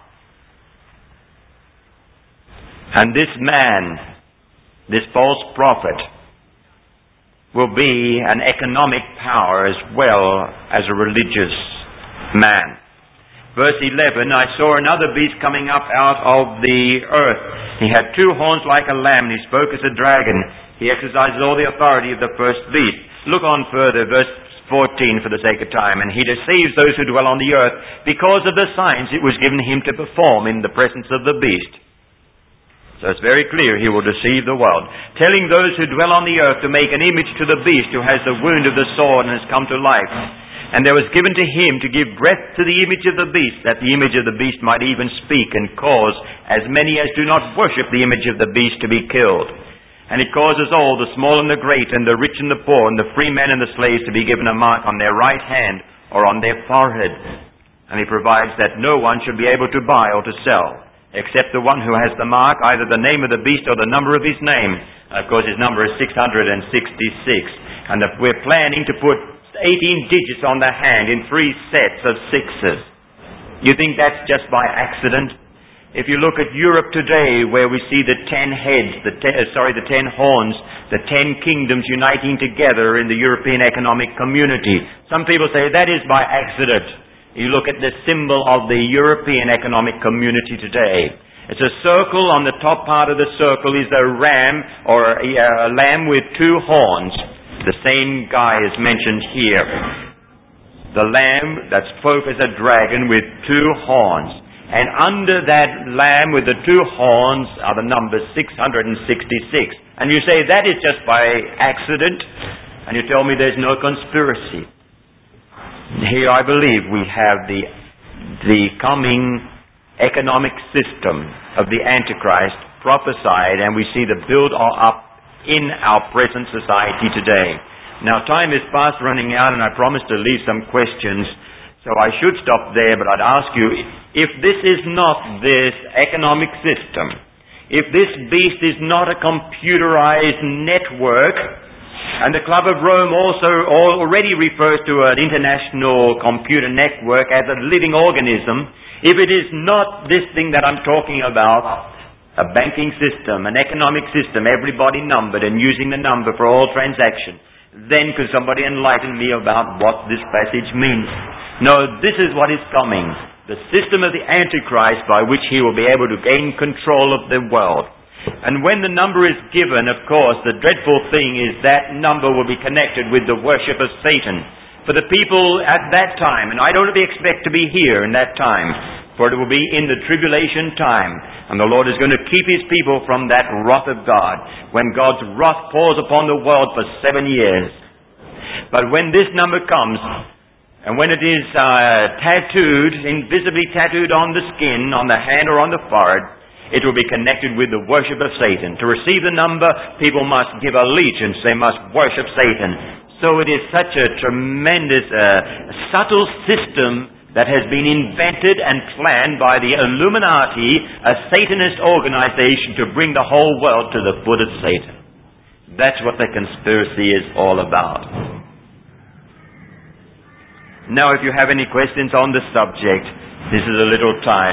And this man, this false prophet, will be an economic power as well as a religious man. Verse 11, I saw another beast coming up out of the earth. He had 2 horns like a lamb, and he spoke as a dragon. He exercises all the authority of the first beast. Look on further, verse 14 for the sake of time. And he deceives those who dwell on the earth because of the signs it was given him to perform in the presence of the beast. So it's very clear he will deceive the world, telling those who dwell on the earth to make an image to the beast who has the wound of the sword and has come to life. And there was given to him to give breath to the image of the beast, that the image of the beast might even speak and cause as many as do not worship the image of the beast to be killed. And it causes all, the small and the great, and the rich and the poor, and the free men and the slaves to be given a mark on their right hand or on their forehead. And he provides that no one should be able to buy or to sell, except the one who has the mark, either the name of the beast or the number of his name. And of course, his number is 666. And we're planning to put 18 digits on the hand in 3 sets of 6s. You think that's just by accident? If you look at Europe today, where we see the 10 heads, the 10 horns, the 10 kingdoms uniting together in the European Economic Community. Some people say that is by accident. You look at the symbol of the European Economic Community today. It's a circle. On the top part of the circle is a ram or a lamb with two horns. The same guy is mentioned here. The lamb that's spoke as a dragon with two horns. And under that lamb with the two horns are the numbers 666. And you say that is just by accident, and you tell me there's no conspiracy. Here I believe we have the coming economic system of the Antichrist prophesied, and we see the build up in our present society today. Now time is fast running out, and I promised to leave some questions, so I should stop there, but I'd ask you, if this is not this economic system, if this beast is not a computerized network, and the Club of Rome also already refers to an international computer network as a living organism, if it is not this thing that I'm talking about, a banking system, an economic system, everybody numbered and using the number for all transactions, then could somebody enlighten me about what this passage means? No, this is what is coming. The system of the Antichrist by which he will be able to gain control of the world. And when the number is given, of course, the dreadful thing is that number will be connected with the worship of Satan. For the people at that time, and I don't expect to be here in that time, for it will be in the tribulation time, and the Lord is going to keep his people from that wrath of God, when God's wrath pours upon the world for 7 years. But when this number comes, and when it is tattooed, invisibly tattooed on the skin, on the hand or on the forehead, it will be connected with the worship of Satan. To receive the number, people must give allegiance. They must worship Satan. So it is such a tremendous, subtle system that has been invented and planned by the Illuminati, a Satanist organization, to bring the whole world to the foot of Satan. That's what the conspiracy is all about. Now, if you have any questions on the subject, this is a little time.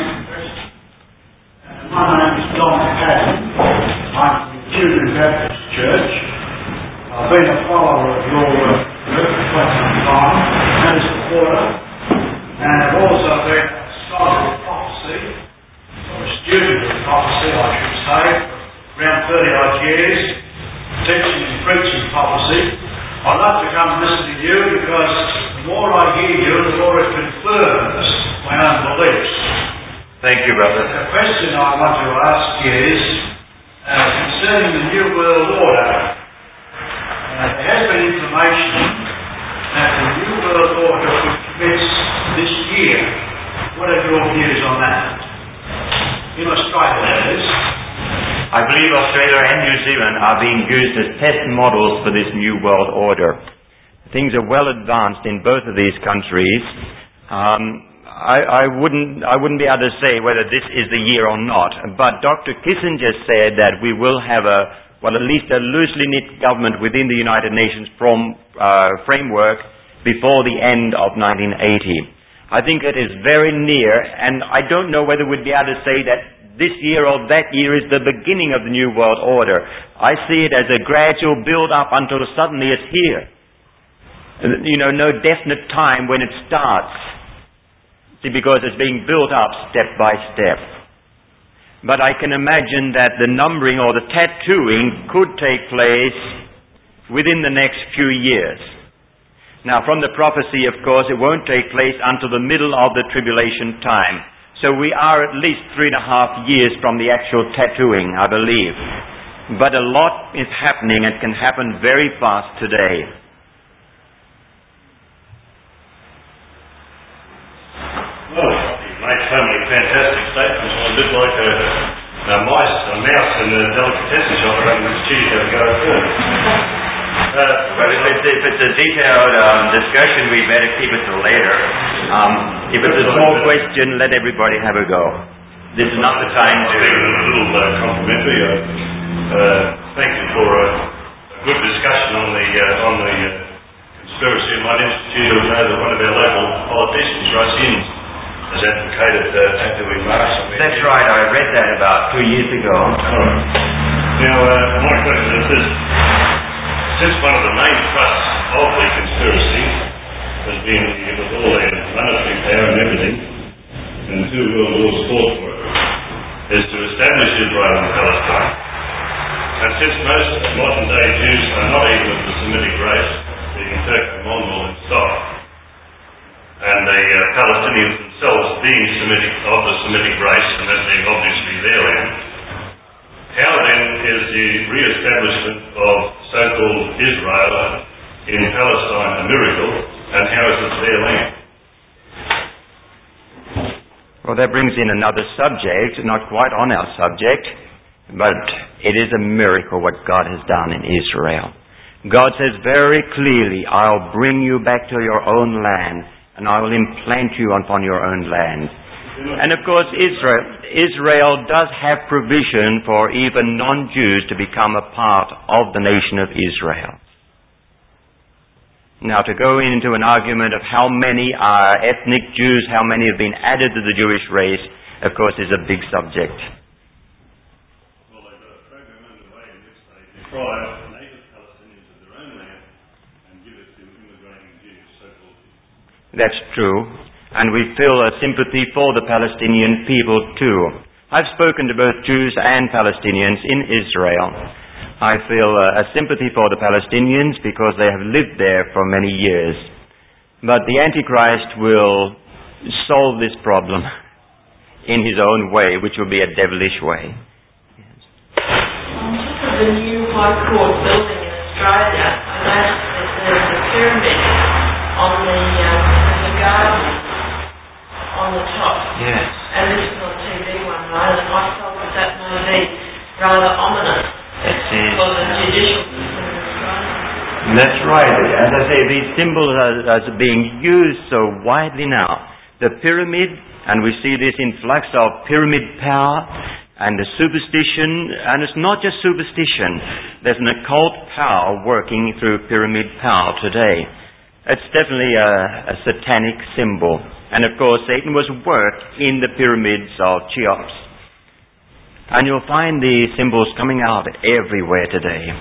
My name is John Cadden. I'm from the Jubilee Baptist Church. I've been a follower of your work for quite some time, and a supporter. And I've also been a scholar of prophecy, or a student of prophecy, I should say, around 30 odd years, teaching and preaching prophecy. I'd like to come and listen to you because the more I hear you, the more it confirms my own beliefs. Thank you, brother. The question I want to ask is concerning the New World Order. There has been information that the New World Order will commence this year. What are your views on that? In Australia, that is. I believe Australia and New Zealand are being used as test models for this New World Order. Things are well advanced in both of these countries. I wouldn't be able to say whether this is the year or not, but Dr. Kissinger said that we will have at least a loosely knit government within the United Nations framework before the end of 1980. I think it is very near, and I don't know whether we'd be able to say that this year or that year is the beginning of the New World Order. I see it as a gradual build-up until suddenly it's here. No definite time when it starts. See, because it's being built up step by step. But I can imagine that the numbering or the tattooing could take place within the next few years. Now, from the prophecy, of course, it won't take place until the middle of the tribulation time. So we are at least 3.5 years from the actual tattooing, I believe. But a lot is happening and can happen very fast today. Well, you've made so many fantastic statements. I'm a bit like a mouse in a delicatessen shop running this Tuesday to go through. But if it's a detailed discussion, we better keep it till later. If it's a small question, let everybody have a go. This is not the time to... A little complimentary. Thank you for a good discussion on the conspiracy. It might interest you to know that one of our local politicians, Racine, has advocated tattooing marks on the that's right. I read that about 2 years ago. Alright. Now, my question is this. Since one of the main thrusts of the conspiracy has been with all their monetary power and everything, and 2 world wars fought for it, is to establish Israel and Palestine. And since most modern day Jews are not even of the Semitic race, being Turco-Mongol in stock, and the Palestinians themselves being of the Semitic race, and that being obviously their land, how then is the re-establishment of so-called Israel in Palestine a miracle, and how is it their land? Well, that brings in another subject, not quite on our subject, but it is a miracle what God has done in Israel. God says very clearly, I'll bring you back to your own land, and I will implant you upon your own land. And of course, Israel does have provision for even non-Jews to become a part of the nation of Israel. Now, to go into an argument of how many are ethnic Jews, how many have been added to the Jewish race, of course, is a big subject. Well, they've got a program underway in which they deprive native Palestinians of their own land and give it to immigrating Jews, so-called. That's true. And we feel a sympathy for the Palestinian people too. I've spoken to both Jews and Palestinians in Israel. I feel a sympathy for the Palestinians because they have lived there for many years. But the Antichrist will solve this problem in his own way, which will be a devilish way. On top of the new High Court building in Australia, I noticed that there's a pyramid on the garden on the top. Yes. And this is on TV one night, and I felt that may be rather ominous. For the judicial system in Australia. That's right. As I say, these symbols are being used so widely now. The pyramid, and we see this influx of pyramid power and the superstition, and it's not just superstition. There's an occult power working through pyramid power today. It's definitely a satanic symbol. And of course, Satan was worked in the pyramids of Cheops. And you'll find the symbols coming out everywhere today.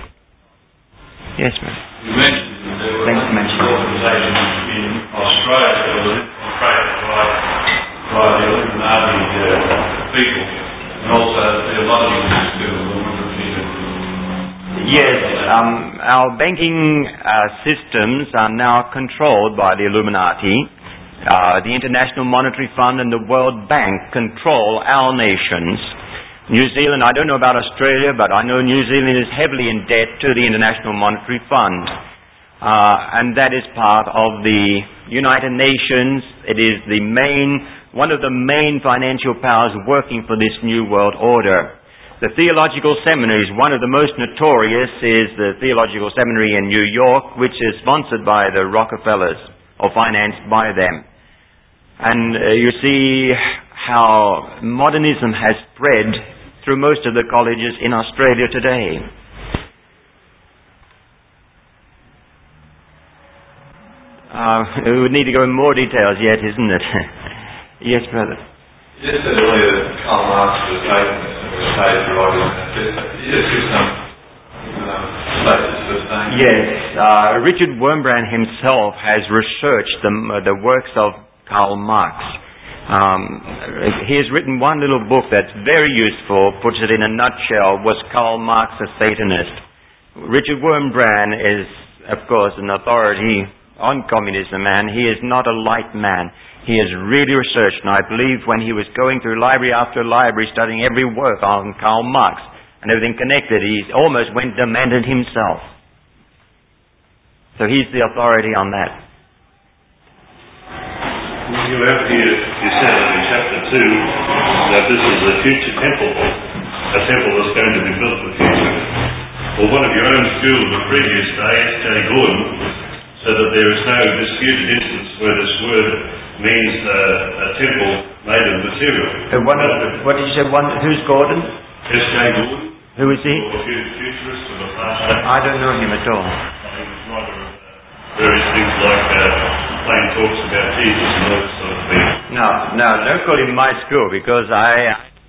Yes, ma'am. You mentioned that there were organisations in Australia that were operated by the Illuminati people, and also the theological school. I wonder if you could... Yes, our banking systems are now controlled by the Illuminati. The International Monetary Fund and the World Bank control our nations. New Zealand, I don't know about Australia, but I know New Zealand is heavily in debt to the International Monetary Fund. And that is part of the United Nations. It is one of the main financial powers working for this New World Order. The theological seminaries, one of the most notorious is the Theological Seminary in New York, which is sponsored by the Rockefellers, or financed by them. And you see how modernism has spread through most of the colleges in Australia today. We would need to go in more details yet, isn't it? Yes, brother. You just said earlier that Karl Marx was Satanist and was saved by this. You just give some basis for saying that? Yes. Richard Wurmbrand himself has researched the works of Karl Marx. He has written one little book that's very useful, puts it in a nutshell, Was Karl Marx a Satanist? Richard Wurmbrand is, of course, an authority on communism, and he is not a light man. He has really researched, and I believe when he was going through library after library, studying every work on Karl Marx and everything connected, he almost went demented himself. So he's the authority on that. You have here, you said in chapter 2 that this is a future temple, a temple that's going to be built in the future. Well, one of your own school of the previous day, S.J. Gordon, said that there is no disputed instance where this word means a temple made of material. What did you say? Who's Gordon? S.J. Gordon. Who is he? A futurist of the past. I don't know him at all. He was writer of various things like plain talks about Jesus and all that sort of thing. No, don't call him my school, because I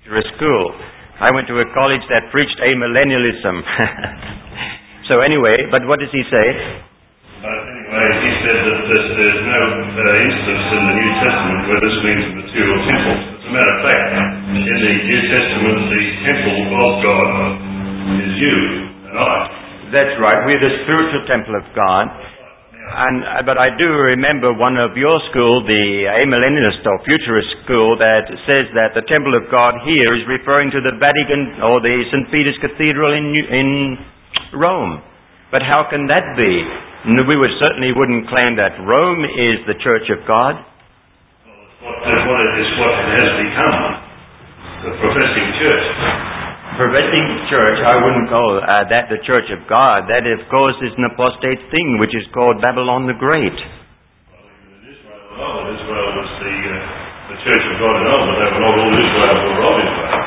futurist school. I went to a college that preached amillennialism. So anyway, but what does he say? Anyway, he said that there's no instance in the New Testament where this means a material temple. As a matter of fact, in the New Testament, the temple of God is you and I. That's right. We're the spiritual temple of God. But I do remember one of your school, the amillennialist or futurist school, that says that the temple of God here is referring to the Vatican or the St. Peter's Cathedral in Rome. But how can that be? We certainly wouldn't claim that Rome is the Church of God. Well, it's what it has become, the professing church. Professing church, I wouldn't call that the Church of God. That, of course, is an apostate thing, which is called Babylon the Great. Well, even in Israel was the Church of God in old, but they were not all Israel who were of Israel.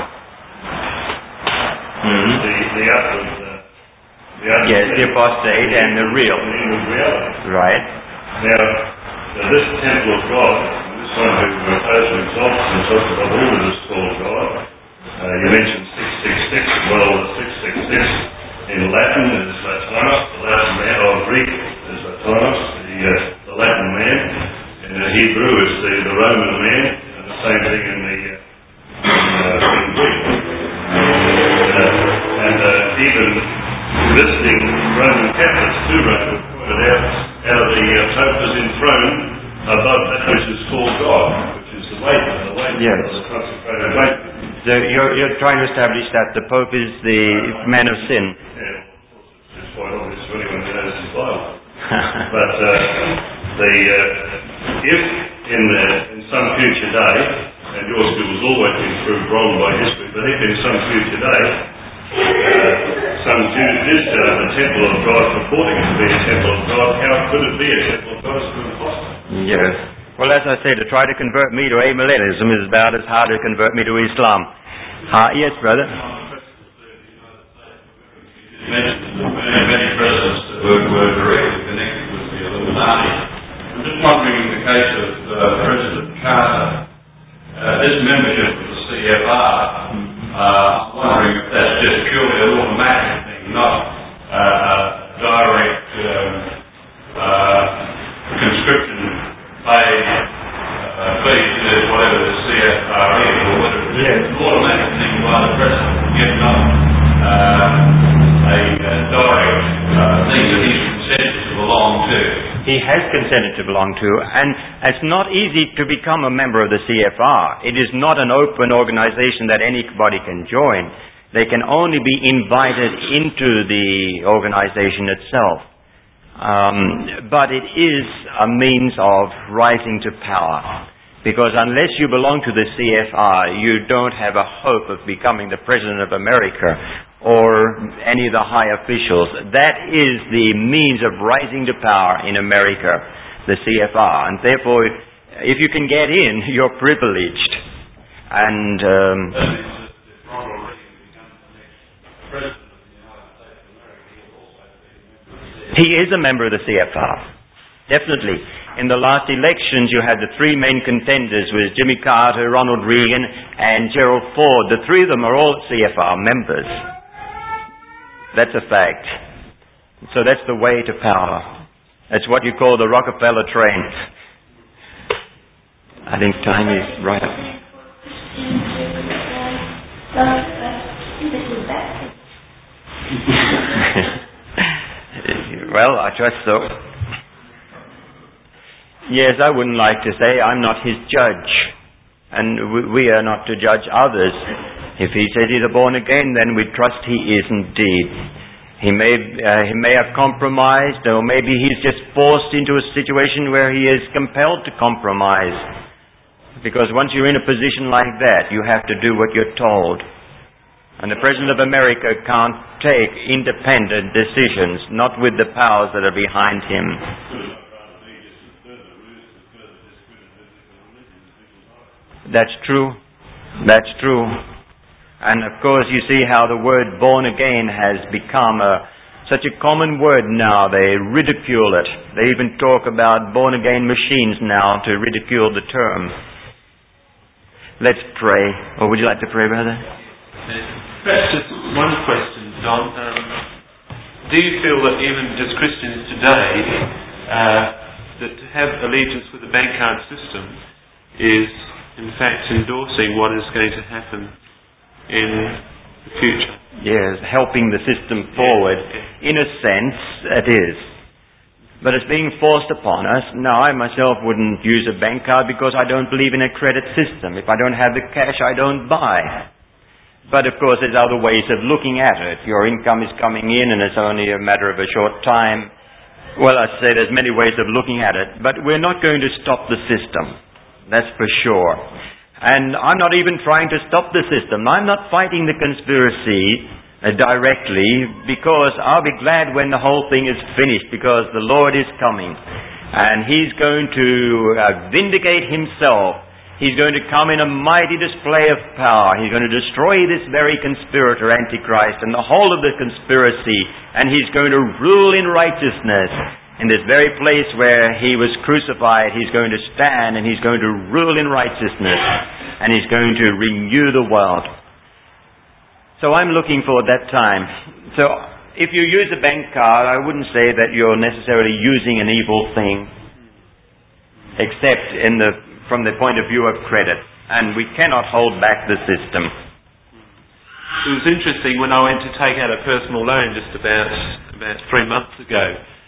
Yes, the apostate and the real. Right. Now, this temple of God, this one who totally exalts himself above all that is called God, you mentioned 666. Well, the 666 in Latin is Latonos, the Latin man, or Greek is Latonos, the Latin man. In Hebrew is the Roman man, and the same thing in Greek. And even visiting Roman Catholics to Rome have pointed out how the Pope is enthroned above that which is called God, which is the weight of the consecrated weight. So you're trying to establish that the Pope is the man of sin. Yeah, it's quite obvious to anyone who knows his Bible. But if in some future day, and your school has always been proved wrong by history, but if in some future day some Jews did set up a temple of God purporting to be a temple of God, how could it be a temple of God? It's impossible. Yes. Well, as I say, to try to convert me to amillennialism is about as hard to convert me to Islam. Yes, brother. You mentioned many presidents that were directly connected with the Illuminati. I'm just wondering, in the case of President Carter, his membership of the CFR, I'm wondering if that's just purely an automatic thing, not a direct conscription paid fee to whatever the CFR is, or whether it's an automatic thing by the President, yet not a direct thing that he's consented to belong to. He has consented to belong to, and it's not easy to become a member of the CFR. It is not an open organization that anybody can join. They can only be invited into the organization itself. But it is a means of rising to power. Because unless you belong to the CFR, you don't have a hope of becoming the President of America or any of the high officials. That is the means of rising to power in America, the CFR. And therefore, if you can get in, you're privileged. And he is a member of the CFR. Definitely. In the last elections, you had the three main contenders with Jimmy Carter, Ronald Reagan, and Gerald Ford. The three of them are all CFR members. That's a fact. So that's the way to power. That's what you call the Rockefeller train. I think time is right up. Well, I trust so. Yes, I wouldn't like to say I'm not his judge. And we are not to judge others. If he says he's a born again, then we trust he is indeed. He may have compromised, or maybe he's just forced into a situation where he is compelled to compromise. Because once you're in a position like that, you have to do what you're told. And the President of America can't take independent decisions, not with the powers that are behind him. That's true. That's true. And of course you see how the word born again has become such a common word now. They ridicule it. They even talk about born again machines now to ridicule the term. Let's pray. Or would you like to pray, brother? Perhaps just one question, Don. Do you feel that even as Christians today, that to have allegiance with the bank card system is in fact endorsing what is going to happen in the future? Yes, helping the system forward. Yeah. In a sense, it is. But it's being forced upon us. No, I myself wouldn't use a bank card because I don't believe in a credit system. If I don't have the cash, I don't buy. But of course, there's other ways of looking at it. Your income is coming in and it's only a matter of a short time. Well, I say there's many ways of looking at it. But we're not going to stop the system. That's for sure. And I'm not even trying to stop the system. I'm not fighting the conspiracy directly, because I'll be glad when the whole thing is finished, because the Lord is coming. And He's going to vindicate Himself. He's going to come in a mighty display of power. He's going to destroy this very conspirator, Antichrist, and the whole of the conspiracy. And He's going to rule in righteousness. In this very place where He was crucified, He's going to stand and He's going to rule in righteousness. And He's going to renew the world. So I'm looking for that time. So if you use a bank card, I wouldn't say that you're necessarily using an evil thing, except from the point of view of credit. And we cannot hold back the system. It was interesting when I went to take out a personal loan just about 3 months ago.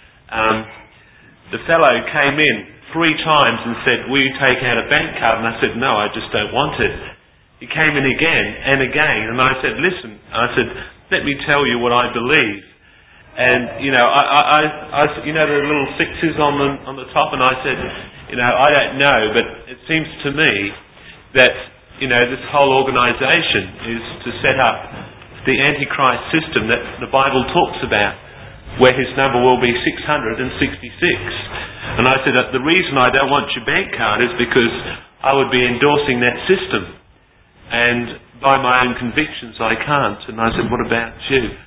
The fellow came in 3 times and said, "Will you take out a bank card?" And I said, "No, I just don't want it." He came in again and again, and I said, "Listen," I said, "let me tell you what I believe." And I the little 6s on the top, and I said, I don't know, but it seems to me that this whole organisation is to set up the Antichrist system that the Bible talks about, where his number will be 666. And I said that the reason I don't want your bank card is because I would be endorsing that system. And by my own convictions I can't. And I said, what about you?